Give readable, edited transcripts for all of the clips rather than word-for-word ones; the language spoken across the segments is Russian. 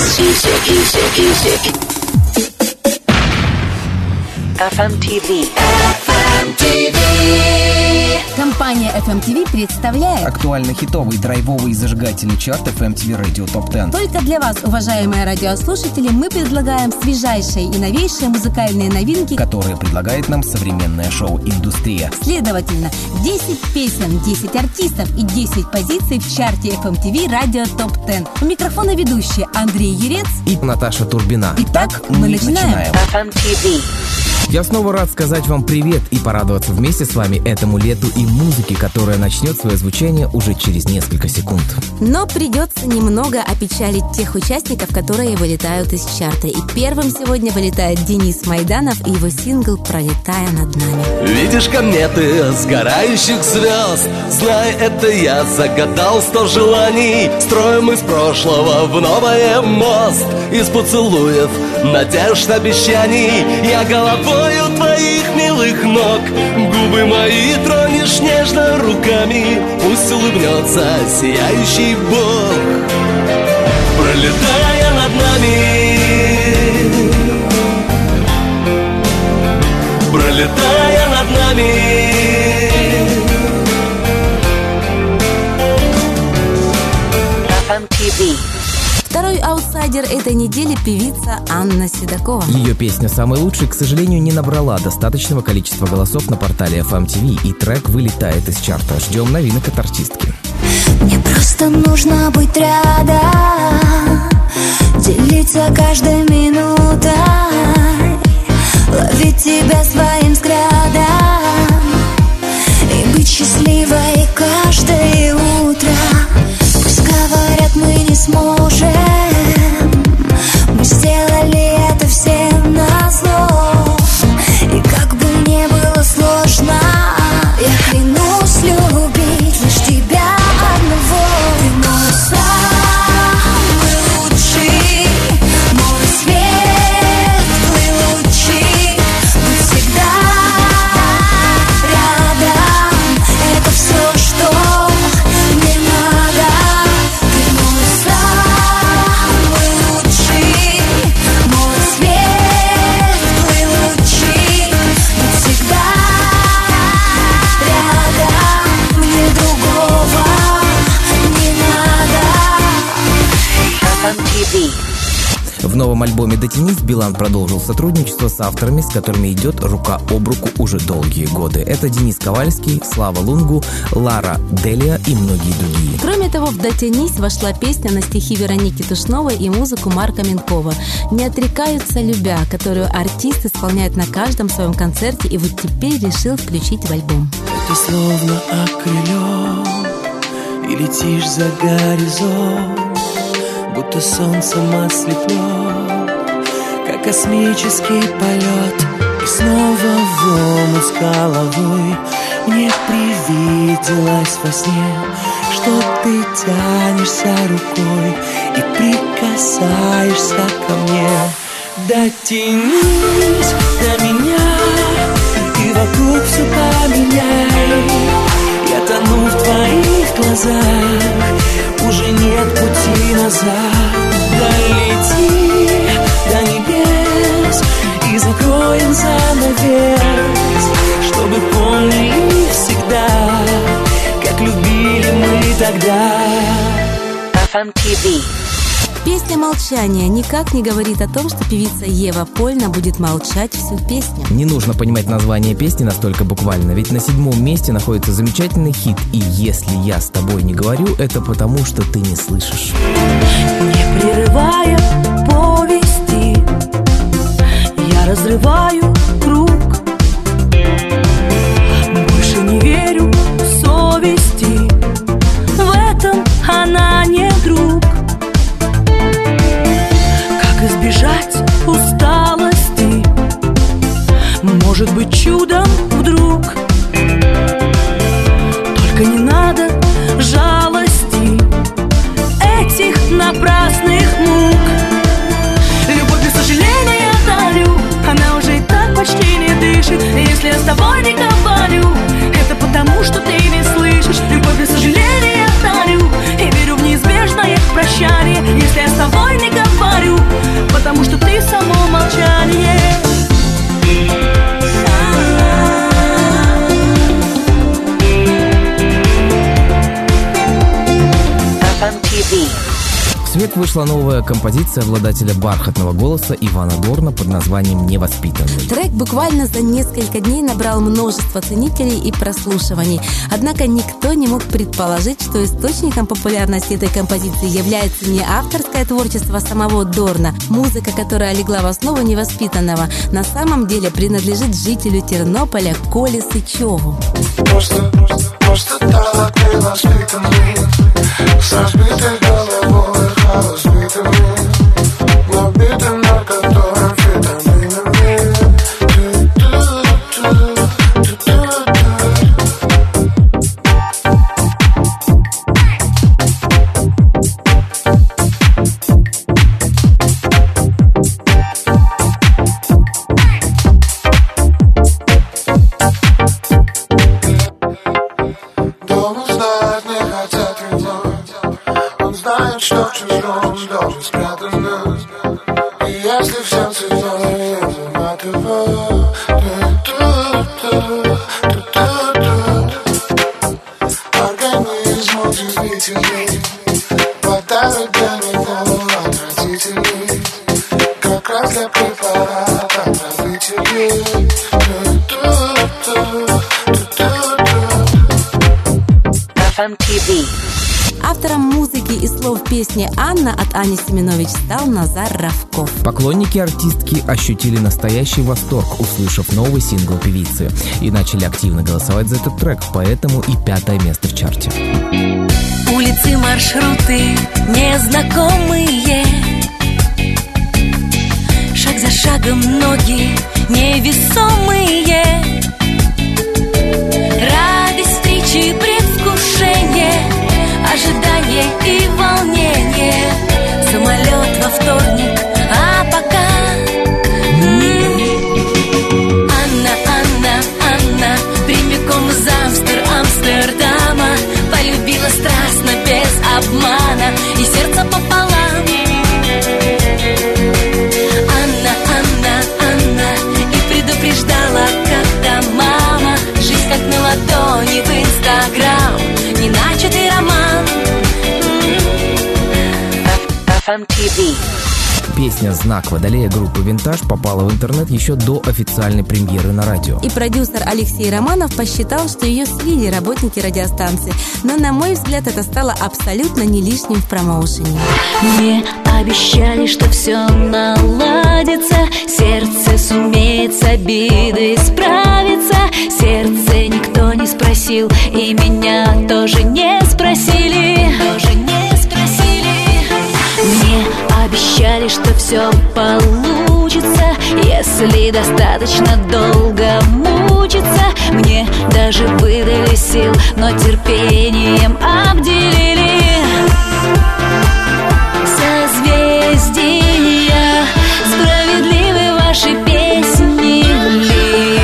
FMTV. Компания FMTV представляет актуально-хитовый, драйвовый и зажигательный чарт FMTV Radio Top 10. Только для вас, уважаемые радиослушатели, мы предлагаем свежайшие и новейшие музыкальные новинки, которые предлагает нам современная шоу-индустрия. Следовательно, 10 песен, 10 артистов и 10 позиций в чарте FMTV Radio Top 10. У микрофона ведущие Андрей Юрец и Наташа Турбина. Итак, мы начинаем. FMTV. Я снова рад сказать вам привет и порадоваться вместе с вами этому лету и музыке, которая начнет свое звучание уже через несколько секунд. Но придется немного опечалить тех участников, которые вылетают из чарта. И первым сегодня вылетает Денис Майданов и его сингл «Пролетая над нами». Видишь кометы сгорающих звезд, знай, это я загадал 100 желаний. Строим из прошлого в новое мост, из поцелуев, надежд, обещаний. Я головой у твоих милых ног, губы мои тронешь нежно руками. Пусть улыбнется сияющий Бог, пролетая над нами, пролетая над нами. FMTV. Второй аутсайдер этой недели – певица Анна Седокова. Ее песня «Самый лучший», к сожалению, не набрала достаточного количества голосов на портале FMTV, и трек вылетает из чарта. Ждем новинок от артистки. Мне просто нужно быть рядом, делиться каждой минутой, ловить тебя своим взглядом и быть счастливой каждое утро. Пусть говорят, мы не сможем, мы сделали это всем назло. И как бы мне было сложно, я клянусь любить лишь тебя одного. Ты мой самый лучший, мой светлый лучик. Быть всегда рядом, это все, что мне надо. Ты мой самый лучший, мой светлый лучик. Быть всегда рядом, мне другого не надо. FMTV. В новом альбоме «Дотянись» Билан продолжил сотрудничество с авторами, с которыми идет рука об руку уже долгие годы. Это Денис Ковальский, Слава Лунгу, Лара Делия и многие другие. Кроме того, в «Дотянись» вошла песня на стихи Вероники Тушновой и музыку Марка Минкова «Не отрекаются любя», которую артист исполняет на каждом своем концерте и вот теперь решил включить в альбом. Ты словно окрылен и летишь за горизонт, будто солнцем ослеплен, как космический полет. И снова в омут с головой мне привиделось во сне, что ты тянешься рукой и прикасаешься ко мне. Дотянись до меня и вокруг все поменяй. Я тону в твоих глазах, уже нет пути назад. Долети до небес и закроем занавес, чтобы помнили всегда, как любили мы тогда. FMTV. Песня «Молчание» никак не говорит о том, что певица Ева Польна будет молчать всю песню. Не нужно понимать название песни настолько буквально, ведь на 7-м месте находится замечательный хит «И если я с тобой не говорю, это потому, что ты не слышишь». Не прерывая повести, я разрываю круг. Больше не верю совести, в этом она не друг. Как избежать усталости? Может быть, чудом вдруг. Только не надо жалости, этих напрасных мук. Любовь без сожаления дарю, она уже и так почти не дышит. Если я с тобой не говорю, это потому, что ты не слышишь. Любовь без сожаления дарю, и верю в неизбежное прощание. Если я с тобой не говорю, свет вышла новая композиция обладателя бархатного голоса Ивана Дорна под названием «Невоспитанный». Трек буквально за несколько дней набрал множество ценителей и прослушиваний. Однако никто не мог предположить, что источником популярности этой композиции является не авторское творчество самого Дорна. Музыка, которая легла в основу «Невоспитанного», на самом деле принадлежит жителю Тернополя Коле Сычеву. Просто так невоспитанный, с разбитой головой, разбитыми, набитым наркотой, амфетаминами. Что в чужом доме спрятано, и если в сердце я заматываю, организм удивительный, хватает для него отвратителей, как раз для препарата отравителей. FMTV. Автором музыки и слов песни «Анна» от Ани Семенович стал Назар Равков. Поклонники артистки ощутили настоящий восторг, услышав новый сингл певицы, и начали активно голосовать за этот трек, поэтому и 5-е место в чарте. Улицы, маршруты незнакомые, шаг за шагом ноги невесомые, радость встречи, предвкушение, ожидание и волнение, самолет во вторник, а пока Анна прямиком из Амстердама полюбила страстно, без обмана, и сердце пополам. Анна и предупреждала, когда мама, жизнь как на ладони в Инстаграм, неначатый роман. FMTV. Песня «Знак Водолея» группы «Винтаж» попала в интернет еще до официальной премьеры на радио. И продюсер Алексей Романов посчитал, что ее слили работники радиостанции. Но, на мой взгляд, это стало абсолютно не лишним в промоушене. Мне обещали, что все наладится, сердце сумеет с обидой справиться. Сердце никто не спросил, и меня тоже не спросили. Мне обещали, что все получится, если достаточно долго мучиться. Мне даже выдали сил, но терпением обделили. Созвездия, справедливы ваши песни ли?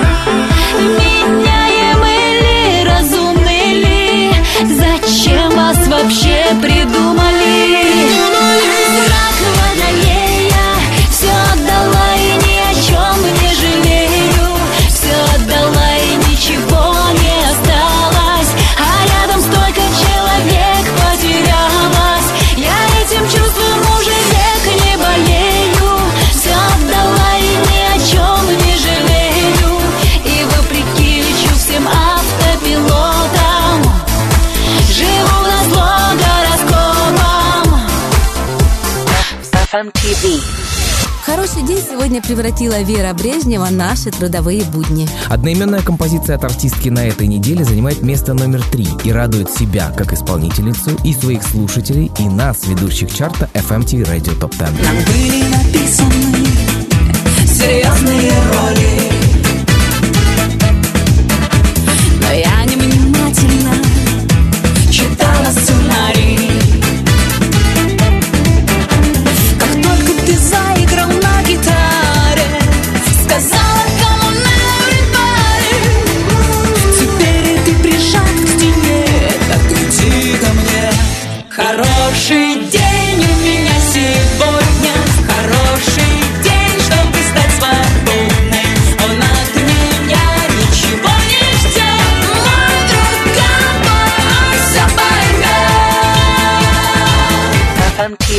Меняемы ли, разумны ли? Зачем вас вообще придумали? Знак Водолея, все отдала и ни о чем не жалею. Все отдала и ничего не осталось, а рядом столько человек потерялось. Я этим чувством уже век не болею. Все отдала и ни о чем не жалею. И вопреки лечу всем автопилотам, живу назло гороскопам. FMTV. Хороший день сегодня превратила Вера Брежнева в наши трудовые будни. Одноименная композиция от артистки на этой неделе занимает место номер 3 и радует себя как исполнительницу и своих слушателей, и нас, ведущих чарта FMTV Radio Top 10. Нам были написаны серьезные роли, но я невнимательно читала сценарий. Как только ты заиграл на гитаре, сказала come on everybody. Теперь ты прижат к стене, так иди ко мне. Хороший день у меня сегодня, хороший день, чтобы стать свободной. Он от меня ничего не ждет, мой друг.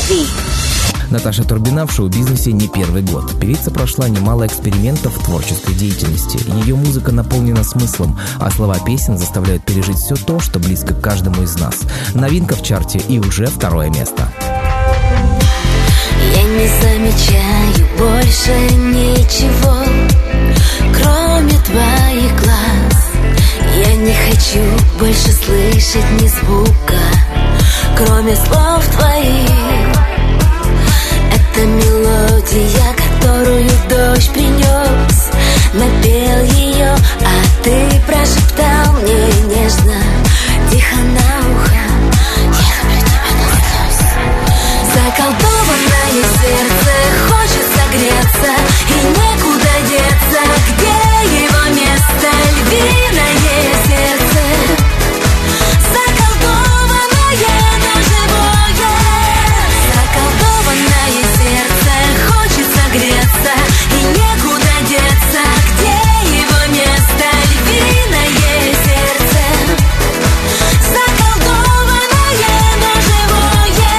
TV. Наташа Турбина в шоу-бизнесе не первый год. Певица прошла немало экспериментов в творческой деятельности. Ее музыка наполнена смыслом, а слова песен заставляют пережить все то, что близко к каждому из нас. Новинка в чарте и уже 2 место. Я не замечаю больше ничего, кроме твоих глаз. Я не хочу больше слышать ни звука, кроме слов твоих. Это мелодия, которую дождь принес, напел ее, а ты прошептал мне нежно, тихо на ухо: я люблю тебя до слез. Заколдованное сердце хочет согреться, и некуда деться. Где его место? Львиное сердце, заколдованное, но живое. Заколдованное сердце хочет согреться, и некуда деться. Где его место? Львиное сердце, заколдованное, но живое.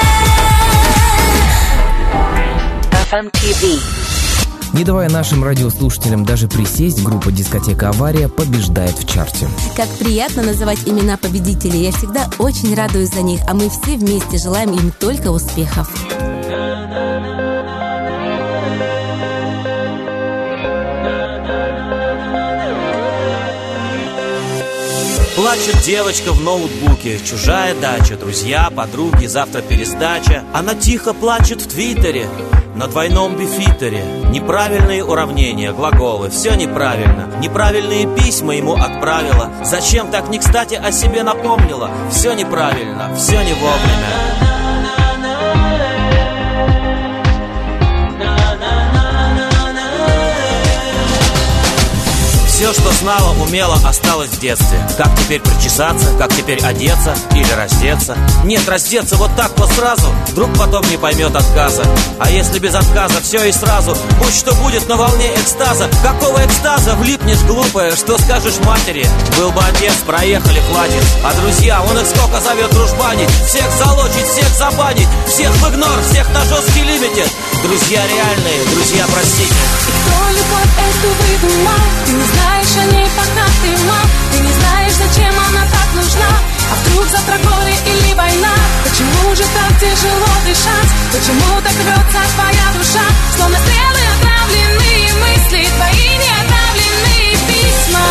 FMTV. Не давая нашим радиослушателям даже присесть, группа «Дискотека Авария» побеждает в чарте. Как приятно называть имена победителей. Я всегда очень радуюсь за них, а мы все вместе желаем им только успехов. Плачет девочка в ноутбуке, чужая дача, друзья, подруги, завтра пересдача. Она тихо плачет в Твиттере, на двойном бифитере. Неправильные уравнения, глаголы, все неправильно. Неправильные письма ему отправила. Зачем так не кстати о себе напомнила? Все неправильно, все не вовремя. Все, что знала, умела, осталось в детстве. Как теперь причесаться, как теперь одеться или раздеться? Нет, раздеться вот так вот сразу, вдруг потом не поймет отказа. А если без отказа все и сразу, будь что будет на волне экстаза. Какого экстаза? Влипнешь, глупая, что скажешь матери? Был бы отец, проехали, хватит. А друзья, он их сколько зовет дружбанить. Всех залочить, всех забанить, всех в игнор, всех на жесткий лимитед. Друзья реальные, друзья, простите. Кто любовь эту выдумал? Ты не знаешь о ней, пока ты мал. Ты не знаешь, зачем она так нужна. А вдруг завтра горе или война? Почему же так тяжело дышать? Почему так рвется твоя душа? Словно стрелы отравленные мысли, твои неотправленные письма.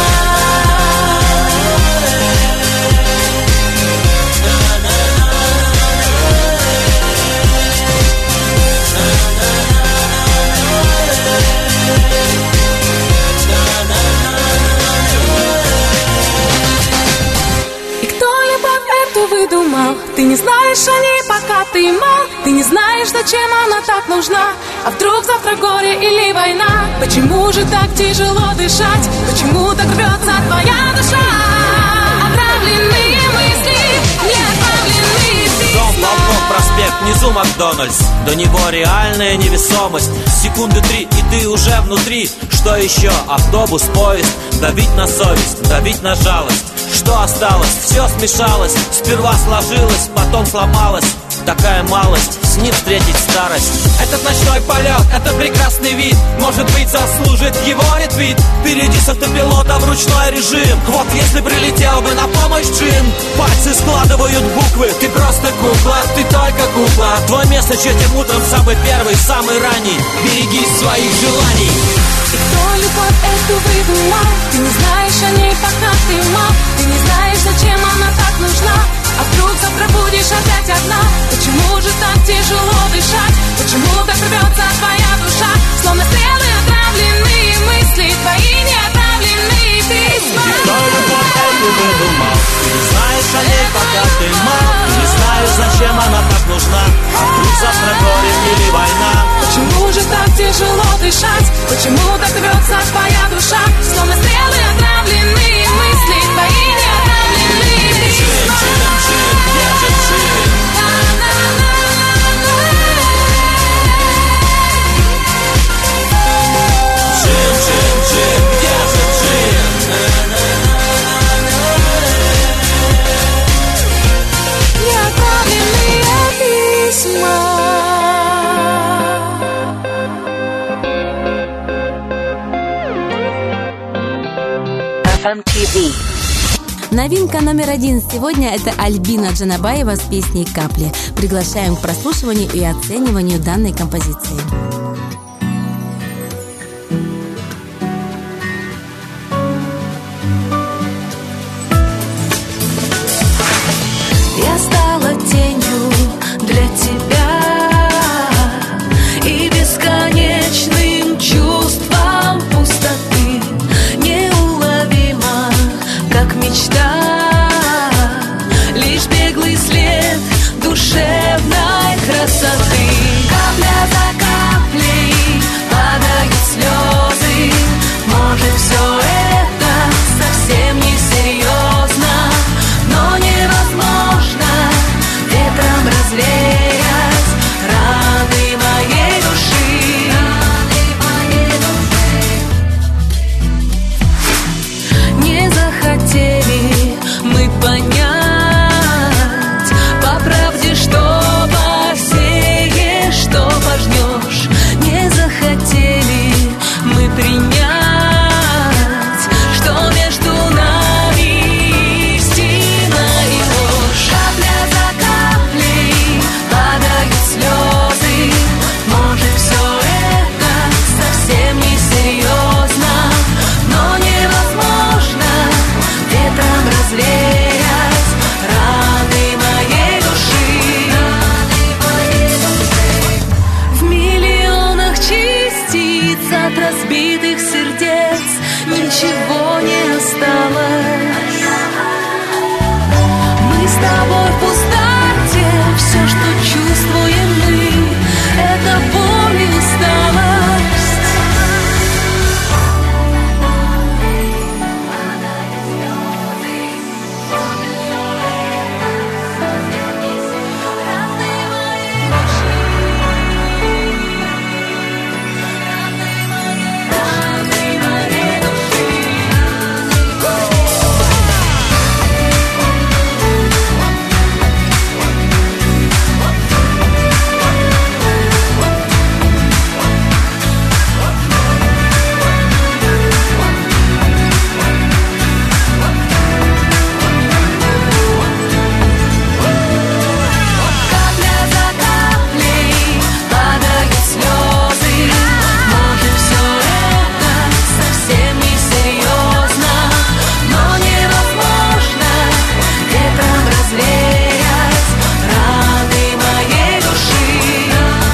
Выдумал. Ты не знаешь о ней, пока ты мал. Ты не знаешь, зачем она так нужна. А вдруг завтра горе или война? Почему же так тяжело дышать? Почему так рвется твоя душа? Отравленные мысли, неотправленные письма. Дом, балкон, проспект, внизу Макдональдс. До него реальная невесомость. Секунды 3, и ты уже внутри. Что еще? Автобус, поезд. Давить на совесть, давить на жалость. Что осталось? Все смешалось. Сперва сложилось, потом сломалось. Такая малость, с ним встретить старость. Этот ночной полет, это прекрасный вид. Может быть, заслужит его ретвит. Впереди с автопилота в ручной режим. Вот если прилетел бы на помощь Джин. Пальцы складывают буквы. Ты просто кукла, ты только кукла. Твой месседж этим утром самый первый, самый ранний. Берегись своих желаний. И кто любовь эту выдумал? Ты не знаешь о ней, пока ты мал. Ты не знаешь, зачем она так нужна. А вдруг завтра будешь опять одна? Почему же так тяжело дышать? Почему так рвется твоя душа? Словно стрелы отравленные мысли, твои неотправленные письма. И кто любовь эту выдумал? Ты не знаешь о ней, пока ты мал. Ты не знаешь, зачем она так нужна. А вдруг завтра горе или война? Почему же так тяжело дышать? Почему так рвется твоя душа? Словно стрелы отравленные мысли, твои неотправленные письма. Джин, держит джин. Джин, джин, джин, держит джин. Неотправленные письма. FMTV. Новинка номер 1 сегодня – это Альбина Джанабаева с песней «Капли». Приглашаем к прослушиванию и оцениванию данной композиции. Я стала тенью для тебя и бесконечным чувством пустоты, неуловимо, как мечта, лишь беглый след душевной красоты. Капля за каплей падают слезы, может, все это совсем не серьезно, но невозможно ветром развеять раны моей души. Не захотели мы понять по правде, что посеешь, что пожнешь. Не захотели мы принять, что между нами истина и ложь. Капля за каплей падают слезы, может, все это совсем не серьезно, но невозможно ветром развеять раны моей души. В миллионах частиц от разбитых сердец ничего не осталось. Мы с тобой в пустоте, все, что чувствуем мы, это боль и усталость. Капля за каплей падают слезы, может, все это совсем не серьезно, но невозможно ветром развеять раны моей души.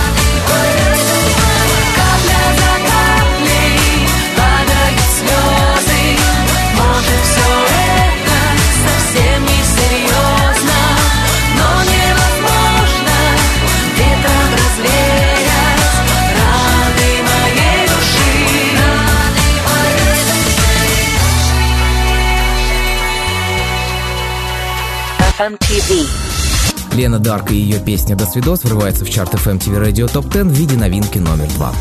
Капля за каплей падают слезы, может, все это совсем не серьезно, но невозможно ветром развеять раны моей души. FMTV. Лена Дарк и ее песня «До свидос» врывается в чарт FMTV Radio Top 10 в виде новинки номер 2.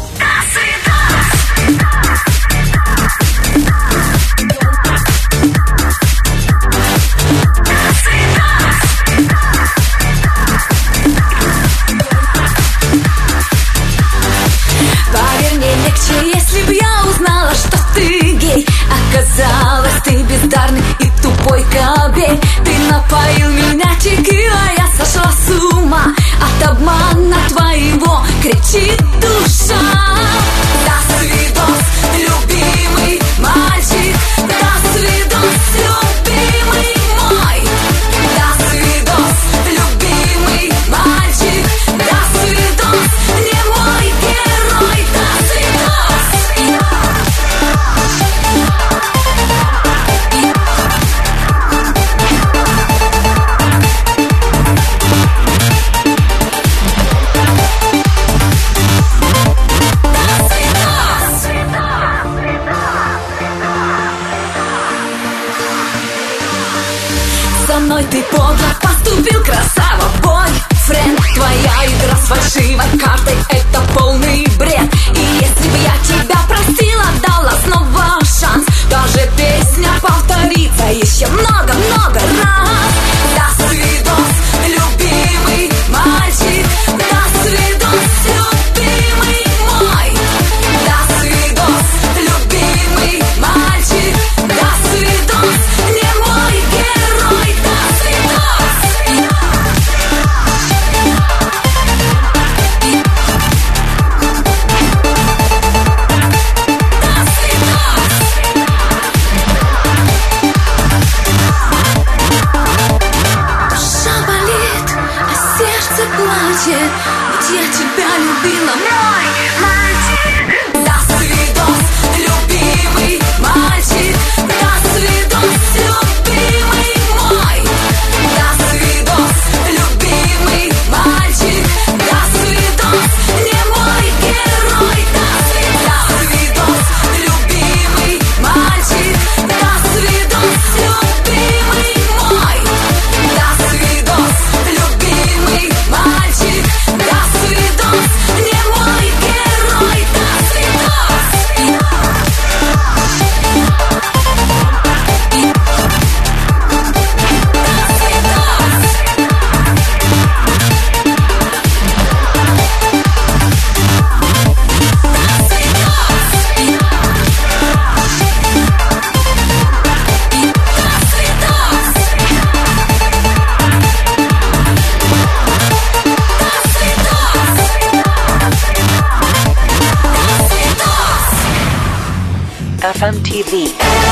Поверь, мне легче, если б я узнала, что ты гей. Оказалось, ты бездарный и тупой кобель. Ты напоил меня текилой, я сошла с ума. От обмана твоего кричит душа. До свидос, любимый мальчик. До свидос, любимый мой. До свидос, любимый мальчик. До свидос, не мой герой. До свидос. FMTV.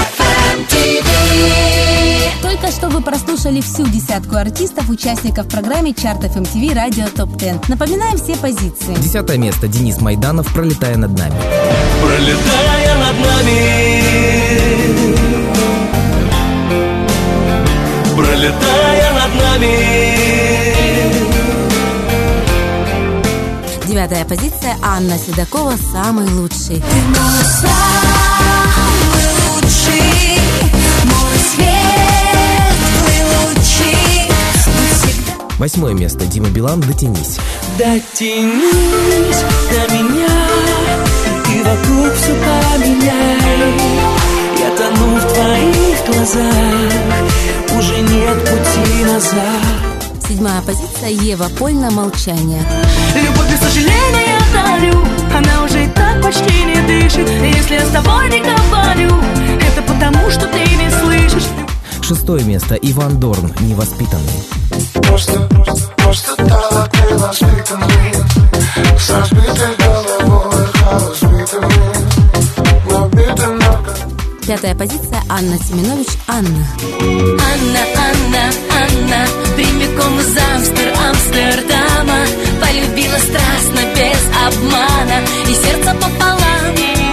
Только что вы прослушали всю десятку артистов, участников программы чартов MTV Радио Топ 10. Напоминаем все позиции. 10 место. Денис Майданов «Пролетая над нами». Пролетая над нами, пролетая над нами. 9-я позиция. Анна Седокова «Самый лучший». Ты мой самый лучший, мой светлый лучик. 8 место. Дима Билан «Дотянись». Дотянись до меня, и вокруг все поменяй. Я тону в твоих глазах, уже нет пути назад. 7-я позиция. Ева Польна «Молчание». Любовь без сожаления дарю, она уже и так почти не дышит. Если я с тобой не говорю, это потому, что ты не слышишь. 6 место. Иван Дорн «Невоспитанный». Просто так невоспитанный, с разбитой головой, разбитыми, набитым ногами. 5-я позиция. Анна Семенович «Анна». Анна, Анна, Анна, прямиком из Амстердама. Полюбила страстно, без обмана, и сердце пополам.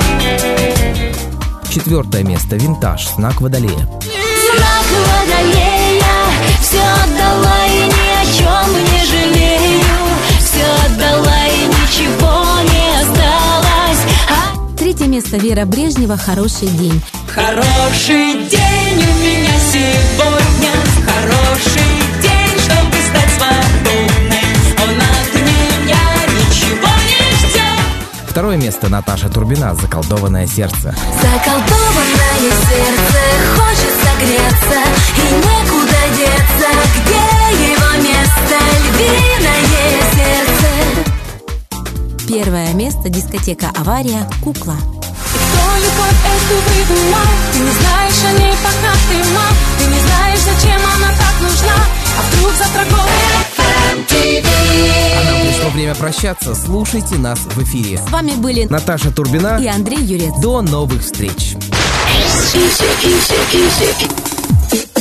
4 место. «Винтаж» «Знак Водолея». Знак Водолея, все отдала и ни о чем не жалею. Все отдала и ничего не осталось. 3 место. Вера Брежнева «Хороший день». Хороший день у меня сегодня, хороший день, чтобы стать свободной. Он от меня ничего не ждет. 2 место. Наташа Турбина «Заколдованное сердце». Заколдованное сердце хочет согреться, и некуда деться. Где его место, львиное сердце? 1 место. Дискотека «Авария» «Кукла». Кто любовь эту выдумал? Ты не знаешь о ней, пока ты мал. Ты не знаешь, зачем она так нужна. А вдруг завтра голый А нам пришло время прощаться. Слушайте нас в эфире. С вами были Наташа Турбина и Андрей Юрец. До новых встреч.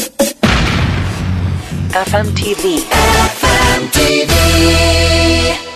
FMTV. FMTV.